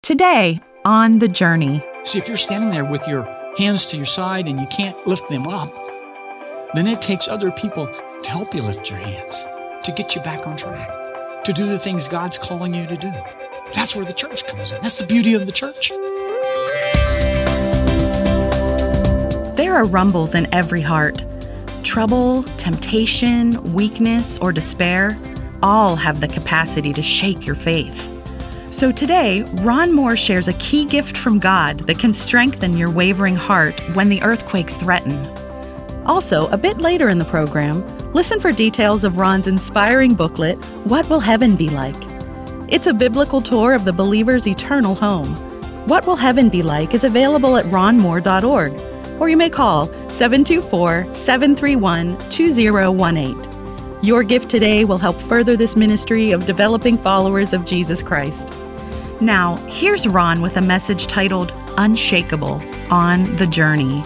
Today on The Journey. See, if you're standing there with your hands to your side and you can't lift them up, then it takes other people to help you lift your hands, to get you back on track, to do the things God's calling you to do. That's where the church comes in. That's the beauty of the church. There are rumbles in every heart. Trouble, temptation, weakness, or despair all have the capacity to shake your faith. So today, Ron Moore shares a key gift from God that can strengthen your wavering heart when the earthquakes threaten. Also, a bit later in the program, listen for details of Ron's inspiring booklet, What Will Heaven Be Like? It's a biblical tour of the believer's eternal home. What Will Heaven Be Like is available at ronmoore.org, or you may call 724-731-2018. Your gift today will help further this ministry of developing followers of Jesus Christ. Now, here's Ron with a message titled Unshakable on the Journey.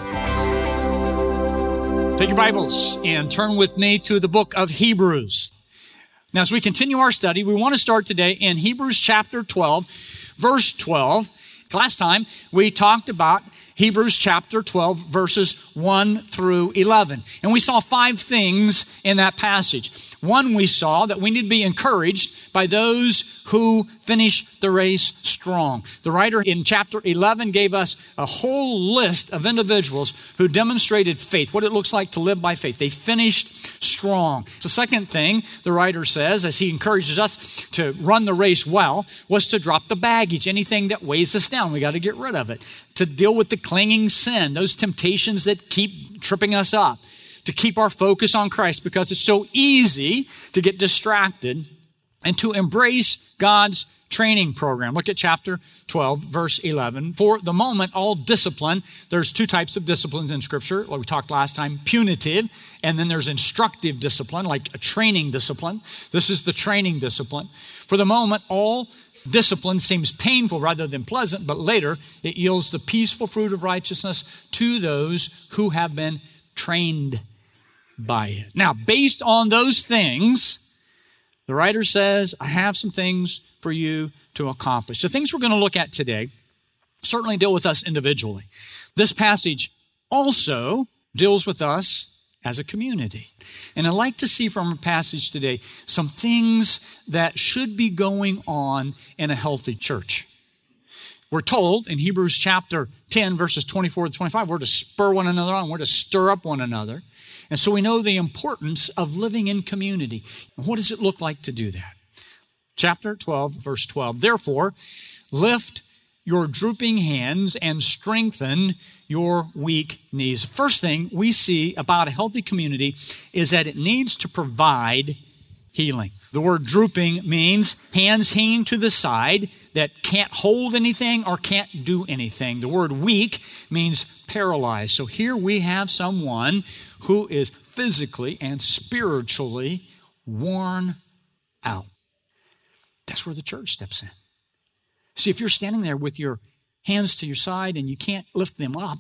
Take your Bibles and turn with me to the book of Hebrews. Now, as we continue our study, we want to start today in Hebrews chapter 12, verse 12. Last time, we talked about Hebrews chapter 12, verses 1 through 11. And we saw 5 things in that passage. One, we saw that we need to be encouraged by those who finish the race strong. The writer in chapter 11 gave us a whole list of individuals who demonstrated faith, what it looks like to live by faith. They finished strong. The second thing the writer says, as he encourages us to run the race well, was to drop the baggage, anything that weighs us down. We got to get rid of it. To deal with the clinging sin, those temptations that keep tripping us up. To keep our focus on Christ because it's so easy to get distracted, and to embrace God's training program. Look at chapter 12, verse 11. For the moment, all discipline, there's 2 types of disciplines in Scripture, like we talked last time, punitive, and then there's instructive discipline, like a training discipline. This is the training discipline. For the moment, all discipline seems painful rather than pleasant, but later it yields the peaceful fruit of righteousness to those who have been trained by it. Now, based on those things, the writer says, I have some things for you to accomplish. The things we're going to look at today certainly deal with us individually. This passage also deals with us as a community. And I'd like to see from our passage today some things that should be going on in a healthy church. We're told in Hebrews chapter 10, verses 24 to 25, we're to spur one another on, we're to stir up one another. And so we know the importance of living in community. What does it look like to do that? Chapter 12, verse 12. Therefore, lift your drooping hands and strengthen your weak knees. First thing we see about a healthy community is that it needs to provide healing. The word drooping means hands hanging to the side that can't hold anything or can't do anything. The word weak means paralyzed. So here we have someone who is physically and spiritually worn out. That's where the church steps in. See, if you're standing there with your hands to your side and you can't lift them up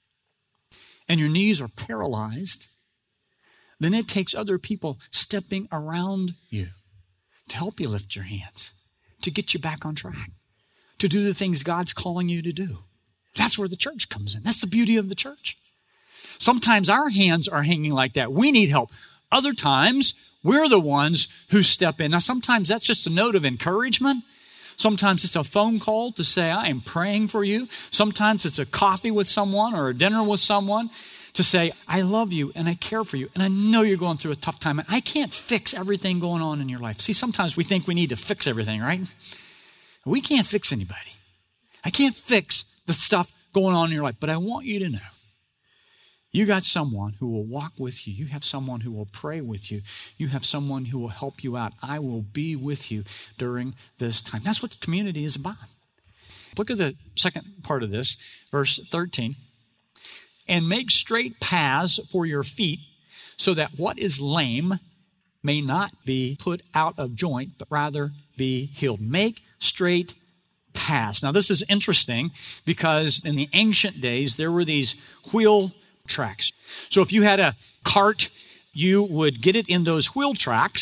and your knees are paralyzed, then it takes other people stepping around you to help you lift your hands, to get you back on track, to do the things God's calling you to do. That's where the church comes in. That's the beauty of the church. Sometimes our hands are hanging like that. We need help. Other times, we're the ones who step in. Now, sometimes that's just a note of encouragement. Sometimes it's a phone call to say, I am praying for you. Sometimes it's a coffee with someone or a dinner with someone to say, I love you and I care for you. And I know you're going through a tough time. And I can't fix everything going on in your life. See, sometimes we think we need to fix everything, right? We can't fix anybody. I can't fix the stuff going on in your life. But I want you to know, you got someone who will walk with you. You have someone who will pray with you. You have someone who will help you out. I will be with you during this time. That's what the community is about. Look at the second part of this, verse 13. And make straight paths for your feet so that what is lame may not be put out of joint, but rather be healed. Make straight paths. Now, this is interesting because in the ancient days, there were these wheel tracks. So if you had a cart, you would get it in those wheel tracks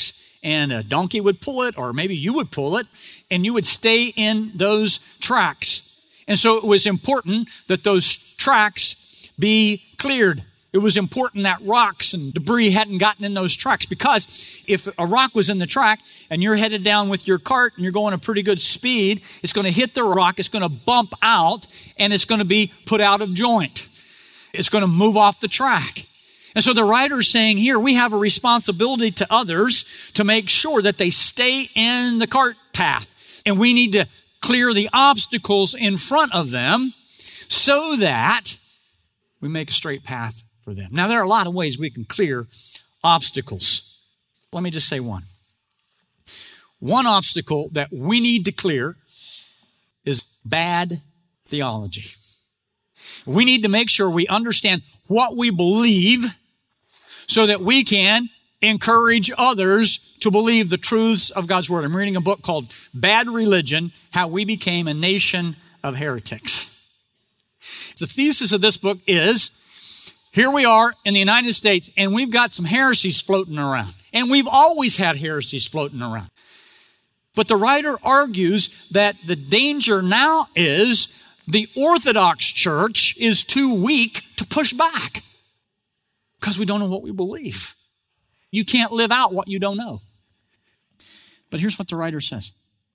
and a donkey would pull it, or maybe you would pull it, and you would stay in those tracks. And so it was important that those tracks be cleared. It was important that rocks and debris hadn't gotten in those tracks, because if a rock was in the track and you're headed down with your cart and you're going a pretty good speed, it's going to hit the rock, it's going to bump out, and it's going to be put out of joint. It's going to move off the track. And so the writer's saying here, we have a responsibility to others to make sure that they stay in the cart path. And we need to clear the obstacles in front of them so that we make a straight path for them. Now, there are a lot of ways we can clear obstacles. Let me just say one. One obstacle that we need to clear is bad theology. We need to make sure we understand what we believe so that we can encourage others to believe the truths of God's Word. I'm reading a book called Bad Religion, How We Became a Nation of Heretics. The thesis of this book is, here we are in the United States, and we've got some heresies floating around. And we've always had heresies floating around. But the writer argues that the danger now is the Orthodox Church is too weak to push back because we don't know what we believe. You can't live out what you don't know. But here's what the writer says.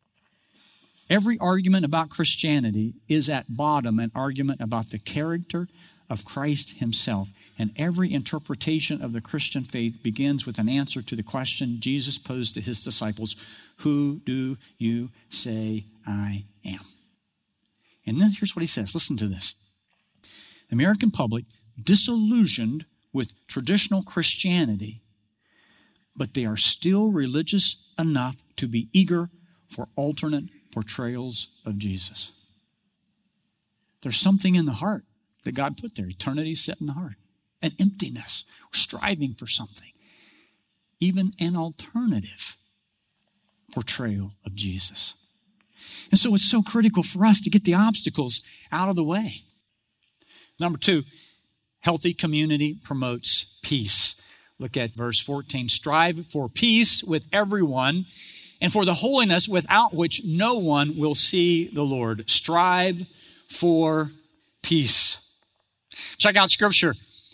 Every argument about Christianity is at bottom an argument about the character of Christ himself. And every interpretation of the Christian faith begins with an answer to the question Jesus posed to his disciples, who do you say I am? And then here's what he says. Listen to this. The American public, disillusioned with traditional Christianity, but they are still religious enough to be eager for alternate portrayals of Jesus. There's something in the heart that God put there. Eternity set in the heart. An emptiness, striving for something. Even an alternative portrayal of Jesus. And so it's so critical for us to get the obstacles out of the way. Number 2, healthy community promotes peace. Look at verse 14. Strive for peace with everyone and for the holiness without which no one will see the Lord. Strive for peace. Check out Scripture.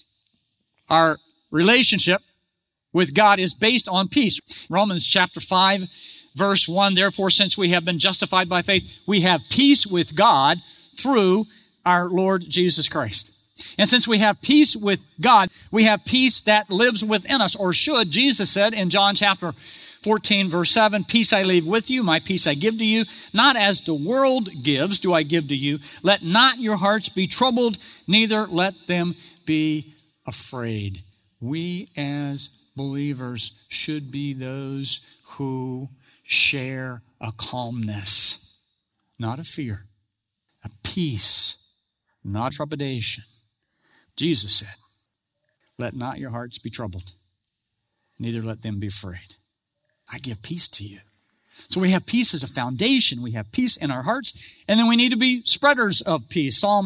Our relationship with God is based on peace. Romans chapter 5, verse 1, therefore, since we have been justified by faith, we have peace with God through our Lord Jesus Christ. And since we have peace with God, we have peace that lives within us, or should. Jesus said in John chapter 14, verse 7, peace I leave with you, my peace I give to you. Not as the world gives do I give to you. Let not your hearts be troubled, neither let them be afraid. We as believers should be those who share a calmness, not a fear, a peace, not trepidation. Jesus said, let not your hearts be troubled, neither let them be afraid. I give peace to you. So we have peace as a foundation. We have peace in our hearts, and then we need to be spreaders of peace. Psalm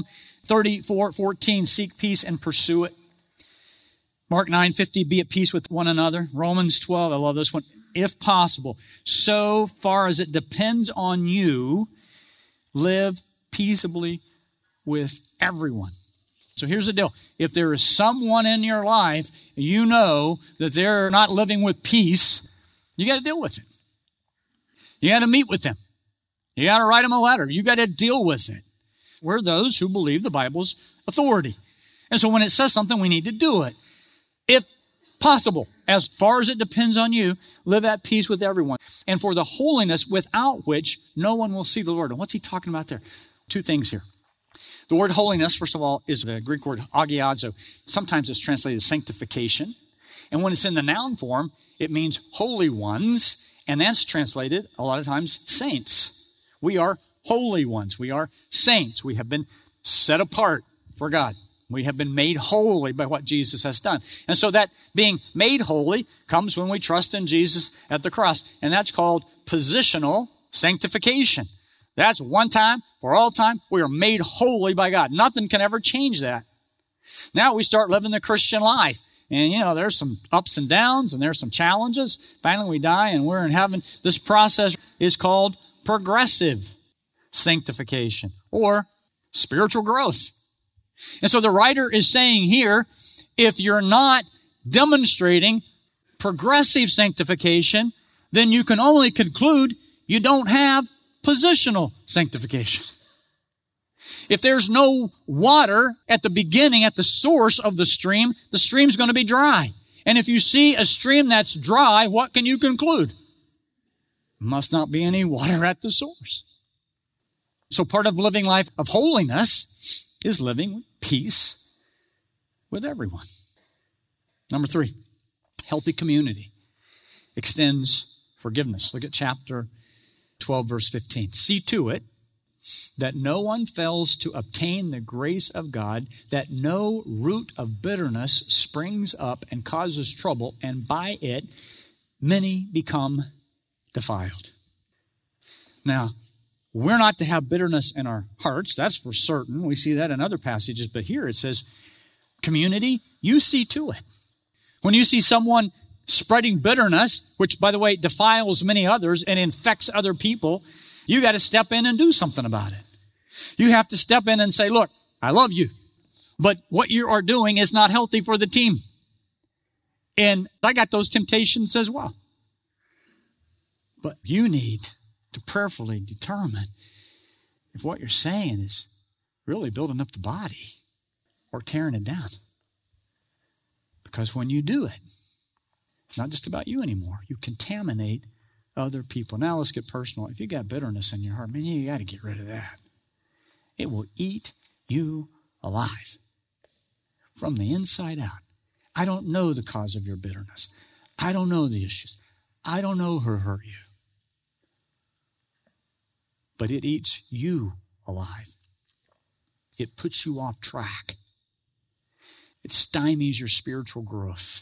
34:14, seek peace and pursue it. Mark 9:50, be at peace with one another. Romans 12, I love this one. If possible, so far as it depends on you, live peaceably with everyone. So here's the deal. If there is someone in your life, you know that they're not living with peace, you got to deal with it. You got to meet with them. You got to write them a letter. You got to deal with it. We're those who believe the Bible's authority. And so when it says something, we need to do it. If possible, as far as it depends on you, live at peace with everyone. And for the holiness without which no one will see the Lord. And what's he talking about there? 2 things here. The word holiness, first of all, is the Greek word agiazo. Sometimes it's translated as sanctification. And when it's in the noun form, it means holy ones. And that's translated, a lot of times, saints. We are holy ones. We are saints. We have been set apart for God. We have been made holy by what Jesus has done. And so that being made holy comes when we trust in Jesus at the cross. And that's called positional sanctification. That's one time for all time. We are made holy by God. Nothing can ever change that. Now we start living the Christian life. And, there's some ups and downs and there's some challenges. Finally, we die and we're in heaven. This process is called progressive sanctification or spiritual growth. And so the writer is saying here, if you're not demonstrating progressive sanctification, then you can only conclude you don't have positional sanctification. If there's no water at the beginning, at the source of the stream's going to be dry. And if you see a stream that's dry, what can you conclude? Must not be any water at the source. So part of living life of holiness is living with peace with everyone. Number 3, healthy community extends forgiveness. Look at chapter 12, verse 15. See to it that no one fails to obtain the grace of God, that no root of bitterness springs up and causes trouble, and by it many become defiled. Now, we're not to have bitterness in our hearts. That's for certain. We see that in other passages. But here it says, community, you see to it. When you see someone spreading bitterness, which, by the way, defiles many others and infects other people, you got to step in and do something about it. You have to step in and say, look, I love you, but what you are doing is not healthy for the team. And I got those temptations as well. But you need to prayerfully determine if what you're saying is really building up the body or tearing it down. Because when you do it, it's not just about you anymore. You contaminate other people. Now let's get personal. If you got bitterness in your heart, man, you got to get rid of that. It will eat you alive from the inside out. I don't know the cause of your bitterness. I don't know the issues. I don't know who hurt you. But it eats you alive. It puts you off track. It stymies your spiritual growth.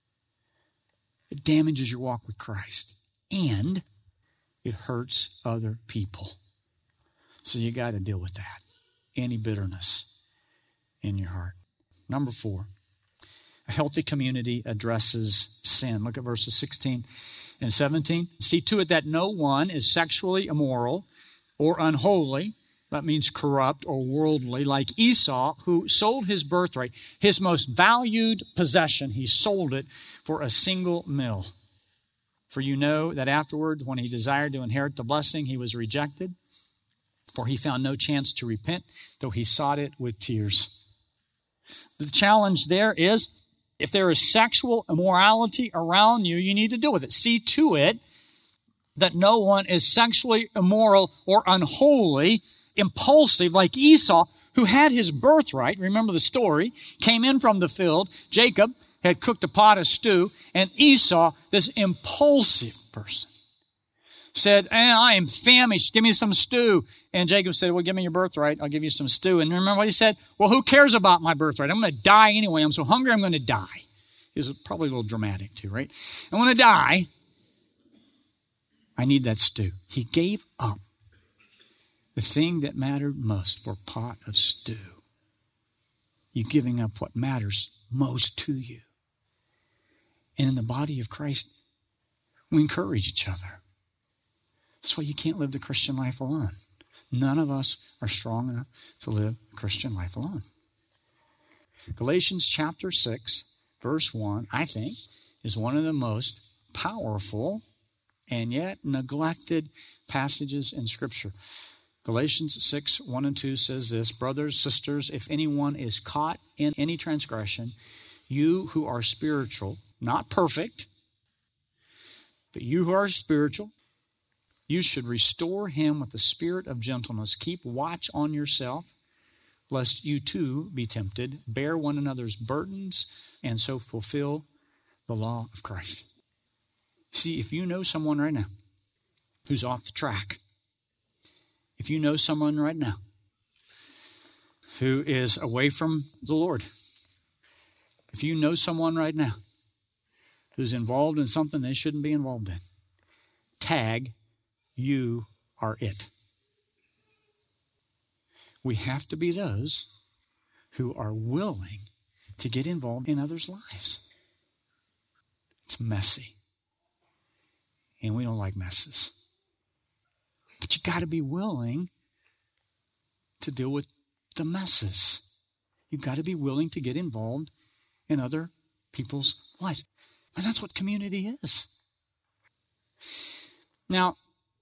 It damages your walk with Christ. And it hurts other people. So you got to deal with that. Any bitterness in your heart. Number 4, a healthy community addresses sin. Look at verses 16 and 17. See to it that no one is sexually immoral or unholy. That means corrupt or worldly, like Esau, who sold his birthright, his most valued possession. He sold it for a single meal. For you know that afterward, when he desired to inherit the blessing, he was rejected. For he found no chance to repent, though he sought it with tears. The challenge there is, if there is sexual immorality around you, you need to deal with it. See to it that no one is sexually immoral or unholy, impulsive like Esau, who had his birthright. Remember the story. Came in from the field. Jacob had cooked a pot of stew, and Esau, this impulsive person, said, I am famished. Give me some stew. And Jacob said, well, give me your birthright. I'll give you some stew. And remember what he said? Well, who cares about my birthright? I'm going to die anyway. I'm so hungry, I'm going to die. He was probably a little dramatic too, right? I'm going to die. I need that stew. He gave up the thing that mattered most for a pot of stew. You're giving up what matters most to you. And in the body of Christ, we encourage each other. That's why you can't live the Christian life alone. None of us are strong enough to live the Christian life alone. Galatians chapter 6, verse 1, I think, is one of the most powerful and yet neglected passages in Scripture. Galatians 6, 1 and 2 says this, brothers, sisters, if anyone is caught in any transgression, you who are spiritual, not perfect, but you who are spiritual, you should restore him with the spirit of gentleness. Keep watch on yourself, lest you too be tempted. Bear one another's burdens, and so fulfill the law of Christ. See, if you know someone right now who's off the track, if you know someone right now who is away from the Lord, if you know someone right now who's involved in something they shouldn't be involved in, tag, you are it. We have to be those who are willing to get involved in others' lives. It's messy. And we don't like messes. But you got to be willing to deal with the messes. You've got to be willing to get involved in other people's lives. And that's what community is. Now,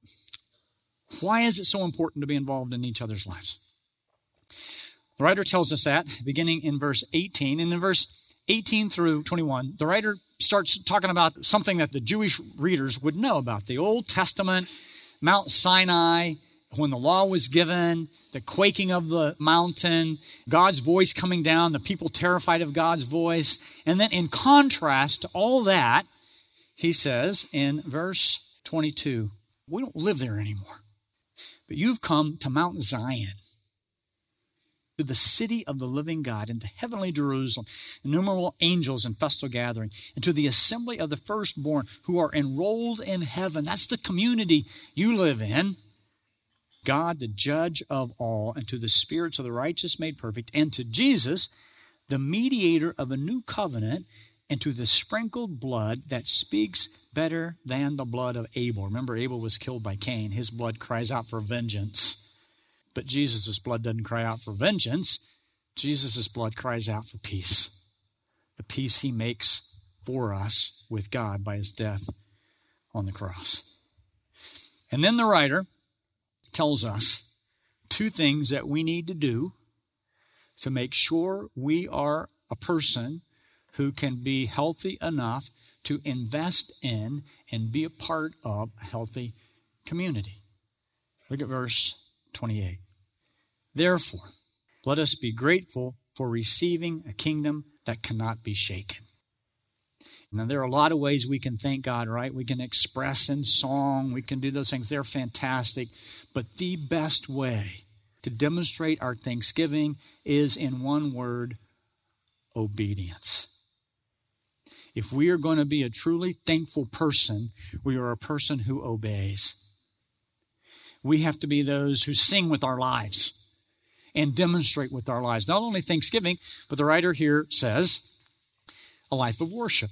why is it so important to be involved in each other's lives? The writer tells us that beginning in verse 18. And in verse 18 through 21, the writer starts talking about something that the Jewish readers would know about. The Old Testament, Mount Sinai, when the law was given, the quaking of the mountain, God's voice coming down, the people terrified of God's voice. And then in contrast to all that, he says in verse 22, we don't live there anymore. But you've come to Mount Zion, to the city of the living God, and to heavenly Jerusalem, innumerable angels in festal gathering, and to the assembly of the firstborn who are enrolled in heaven. That's the community you live in. God, the judge of all, and to the spirits of the righteous made perfect, and to Jesus, the mediator of a new covenant, and to the sprinkled blood that speaks better than the blood of Abel. Remember, Abel was killed by Cain. His blood cries out for vengeance. But Jesus' blood doesn't cry out for vengeance. Jesus' blood cries out for peace. The peace he makes for us with God by his death on the cross. And then the writer tells us two things that we need to do to make sure we are a person who can be healthy enough to invest in and be a part of a healthy community. Look at verse 28. Therefore, let us be grateful for receiving a kingdom that cannot be shaken. Now, there are a lot of ways we can thank God, right? We can express in song. We can do those things. They're fantastic. But the best way to demonstrate our thanksgiving is, in one word, obedience. If we are going to be a truly thankful person, we are a person who obeys. We have to be those who sing with our lives and demonstrate with our lives. Not only thanksgiving, but the writer here says, a life of worship.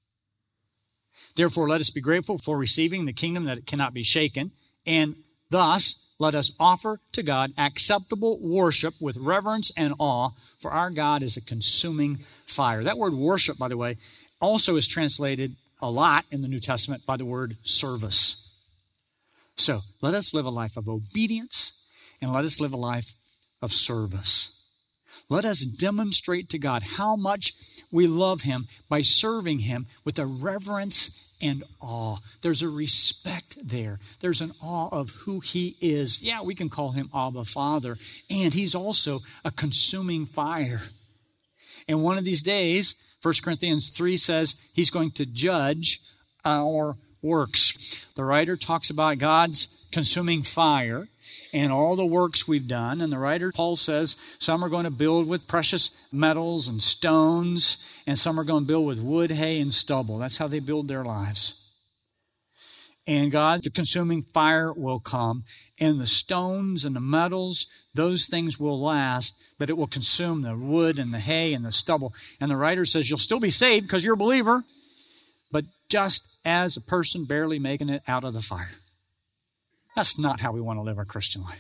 Therefore, let us be grateful for receiving the kingdom that cannot be shaken, and thus let us offer to God acceptable worship with reverence and awe, for our God is a consuming fire. That word worship, by the way, also is translated a lot in the New Testament by the word service. So let us live a life of obedience, and let us live a life of service. Let us demonstrate to God how much we love him by serving him with a reverence and awe. There's a respect there. There's an awe of who he is. Yeah, we can call him Abba, Father. And he's also a consuming fire. And one of these days, 1 Corinthians 3 says he's going to judge our works. The writer talks about God's consuming fire and all the works we've done. And the writer, Paul says, some are going to build with precious metals and stones, and some are going to build with wood, hay, and stubble. That's how they build their lives. And God, the consuming fire will come, and the stones and the metals, those things will last, but it will consume the wood and the hay and the stubble. And the writer says, you'll still be saved because you're a believer, but just as a person barely making it out of the fire. That's not how we want to live our Christian life.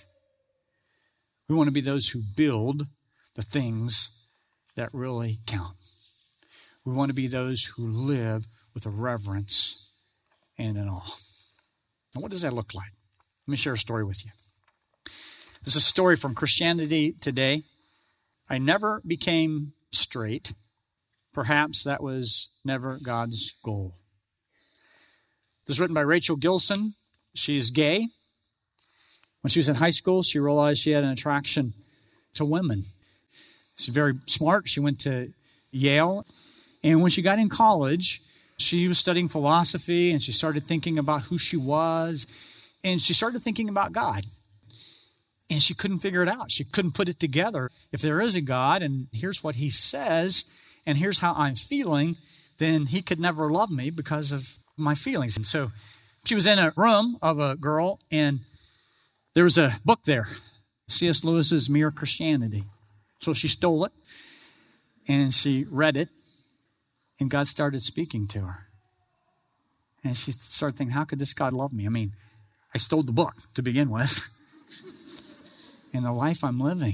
We want to be those who build the things that really count. We want to be those who live with a reverence and an awe. Now, what does that look like? Let me share a story with you. This is a story from Christianity Today. I never became straight. Perhaps that was never God's goal. This is written by Rachel Gilson. She's gay. When she was in high school, she realized she had an attraction to women. She's very smart. She went to Yale. And when she got in college, she was studying philosophy, and she started thinking about who she was. And she started thinking about God. And she couldn't figure it out. She couldn't put it together. If there is a God, and here's what he says, and here's how I'm feeling, then he could never love me because of my feelings. And so she was in a room of a girl, and there was a book there, C.S. Lewis's Mere Christianity. So she stole it, And she read it, and God started speaking to her. And she started thinking, how could this God love me? I mean, I stole the book to begin with. And the life I'm living.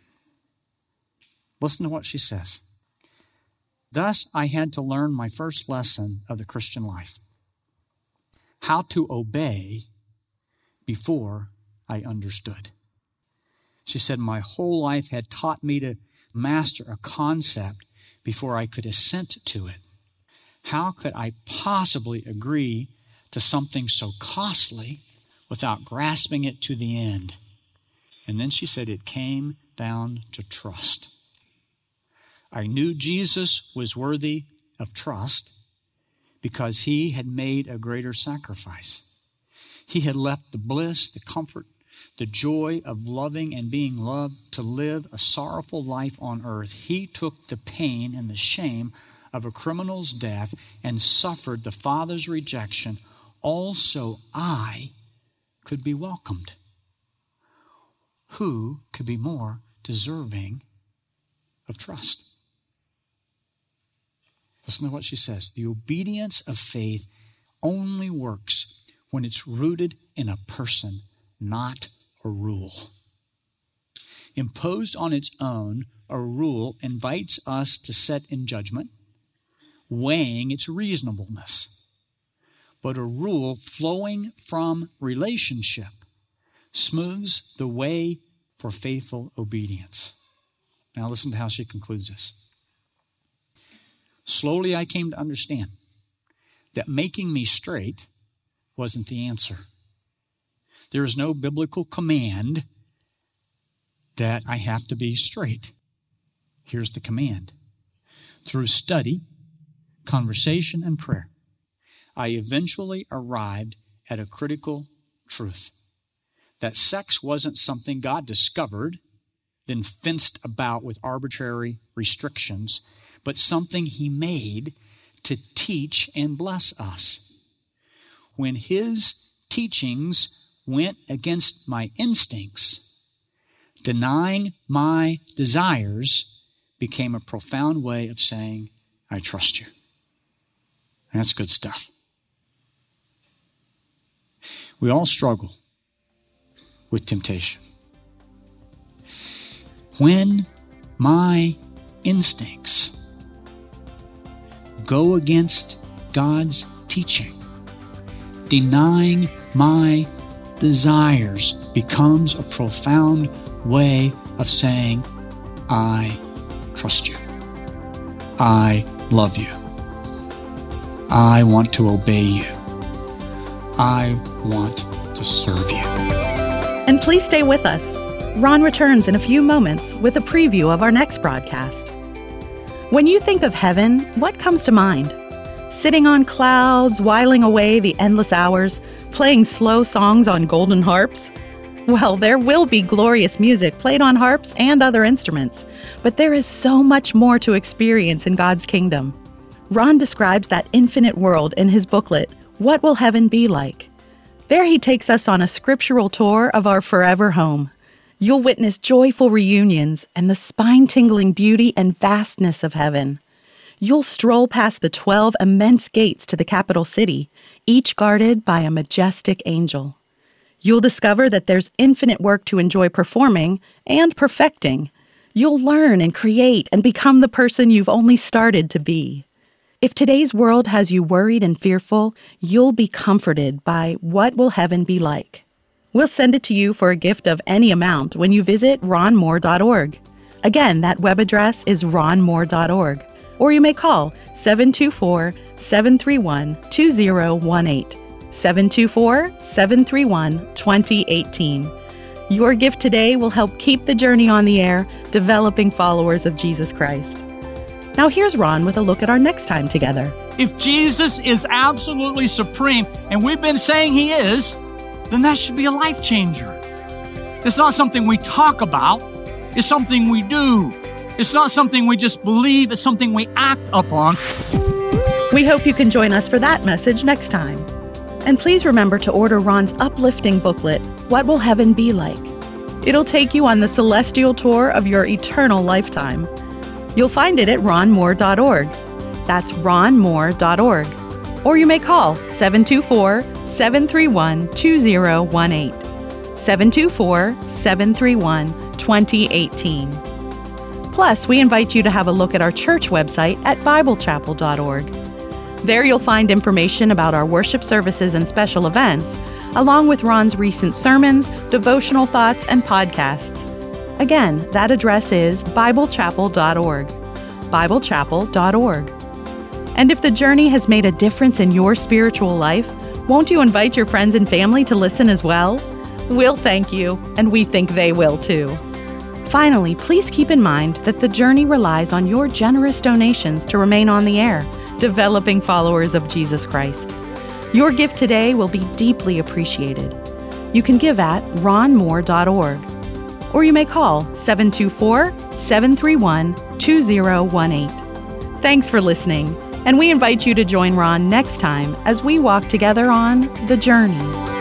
Listen to what she says. Thus, I had to learn my first lesson of the Christian life. How to obey before I understood. She said, my whole life had taught me to master a concept before I could assent to it. How could I possibly agree to something so costly without grasping it to the end? And then she said it came down to trust. I knew Jesus was worthy of trust because he had made a greater sacrifice. He had left the bliss, the comfort, the joy of loving and being loved to live a sorrowful life on earth. He took the pain and the shame of a criminal's death and suffered the Father's rejection, also I could be welcomed. Who could be more deserving of trust? Listen to what she says. The obedience of faith only works when it's rooted in a person, not a rule. Imposed on its own, a rule invites us to set in judgment, weighing its reasonableness. But a rule flowing from relationship smooths the way for faithful obedience. Now listen to how she concludes this. Slowly I came to understand that making me straight wasn't the answer. There is no biblical command that I have to be straight. Here's the command. Through study, conversation, and prayer, I eventually arrived at a critical truth. That sex wasn't something God discovered, then fenced about with arbitrary restrictions, but something he made to teach and bless us. When his teachings went against my instincts, denying my desires became a profound way of saying, I trust you. And that's good stuff. We all struggle with temptation. When my instincts go against God's teaching, denying my desires becomes a profound way of saying, I trust you. I love you. I want to obey you. I want to serve you. And please stay with us. Ron returns in a few moments with a preview of our next broadcast. When you think of heaven, what comes to mind? Sitting on clouds, whiling away the endless hours, playing slow songs on golden harps? Well, there will be glorious music played on harps and other instruments, but there is so much more to experience in God's kingdom. Ron describes that infinite world in his booklet, What Will Heaven Be Like? There he takes us on a scriptural tour of our forever home. You'll witness joyful reunions and the spine-tingling beauty and vastness of heaven. You'll stroll past the 12 immense gates to the capital city, each guarded by a majestic angel. You'll discover that there's infinite work to enjoy performing and perfecting. You'll learn and create and become the person you've only started to be. If today's world has you worried and fearful, you'll be comforted by What Will Heaven Be Like? We'll send it to you for a gift of any amount when you visit ronmoore.org. Again, that web address is ronmoore.org. Or you may call 724-731-2018. 724-731-2018. Your gift today will help keep the journey on the air, developing followers of Jesus Christ. Now here's Ron with a look at our next time together. If Jesus is absolutely supreme, and we've been saying he is, then that should be a life changer. It's not something we talk about. It's something we do. It's not something we just believe. It's something we act upon. We hope you can join us for that message next time. And please remember to order Ron's uplifting booklet, What Will Heaven Be Like? It'll take you on the celestial tour of your eternal lifetime. You'll find it at ronmoore.org. That's ronmoore.org. Or you may call 724-731-2018. 724-731-2018. Plus, we invite you to have a look at our church website at biblechapel.org. There you'll find information about our worship services and special events, along with Ron's recent sermons, devotional thoughts, and podcasts. Again, that address is biblechapel.org. biblechapel.org. And if the journey has made a difference in your spiritual life, won't you invite your friends and family to listen as well? We'll thank you, and we think they will too. Finally, please keep in mind that the journey relies on your generous donations to remain on the air, developing followers of Jesus Christ. Your gift today will be deeply appreciated. You can give at ronmoore.org, or you may call 724-731-2018. Thanks for listening, and we invite you to join Ron next time as we walk together on The Journey.